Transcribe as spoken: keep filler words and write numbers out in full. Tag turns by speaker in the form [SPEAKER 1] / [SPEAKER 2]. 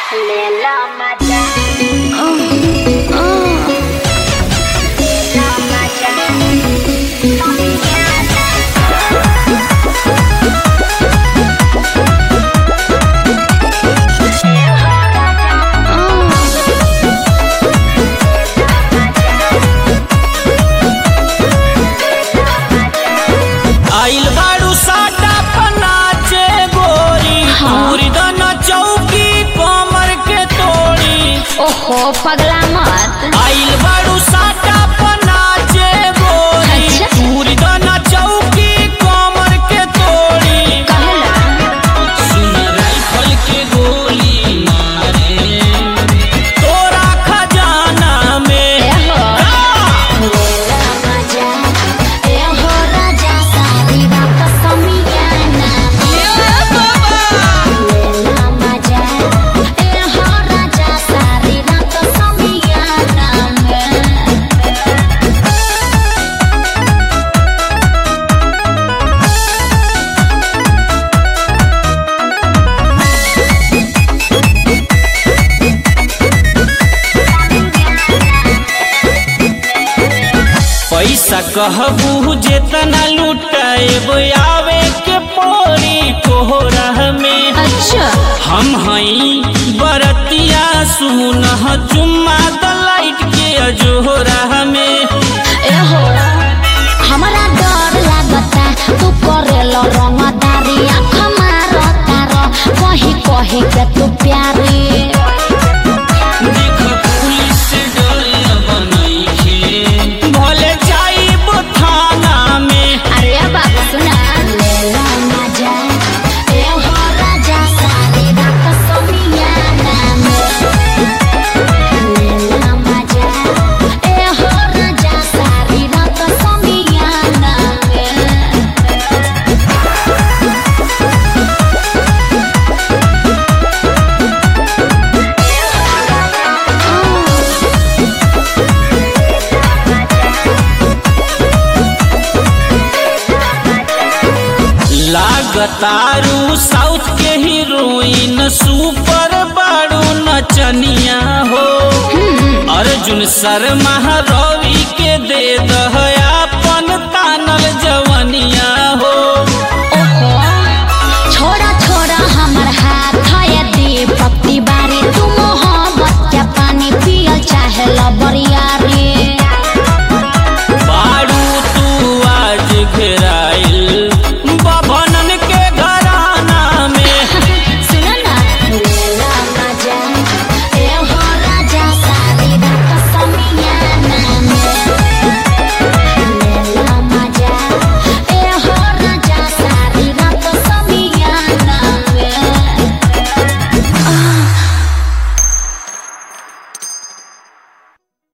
[SPEAKER 1] Lela maja, lela maja.
[SPEAKER 2] आइल बाड़ू साटा पनाचे गोरी पूरी दाना चौकी कमर के तोड़ी।
[SPEAKER 1] ओहो पगला मत।
[SPEAKER 2] आइल बाड़ू साटा पनाचे गोरी
[SPEAKER 1] अच्छा।
[SPEAKER 2] पूरी दाना चौकी कमर के तोड़ी।
[SPEAKER 1] कहला
[SPEAKER 2] सुन राइफल के गोली मारे तोरा खजाना में।
[SPEAKER 1] एहो lela maja, एहो राजा सारी रात समियाना lela maja, एहो राजा सारी रात समियाना में।
[SPEAKER 2] पैसा कहबू जेतना लुटाएब आवे के पोरी कोहरा में।
[SPEAKER 1] अच्छा
[SPEAKER 2] हम हई बरतिया सुन चुम्मा दलाइट के अजोरा में।
[SPEAKER 1] एहो हमरा डर लागता तू करेलो रंगदारी आँख मारता र कही कही के तू प्यारी।
[SPEAKER 2] देख पुलिस से डर बनैखे भले जाइब थाना में।
[SPEAKER 1] अरे बाबू सुना lela maja, एहो राजा सारी रात समियाना में। lela maja, एहो राजा सारी रात समियाना में।
[SPEAKER 2] लागतारू साउथ के हीरोइन सुपर बाड़ू नचनिया हो। अर्जुन शर्मा रवि के दे दह अपन तानल जव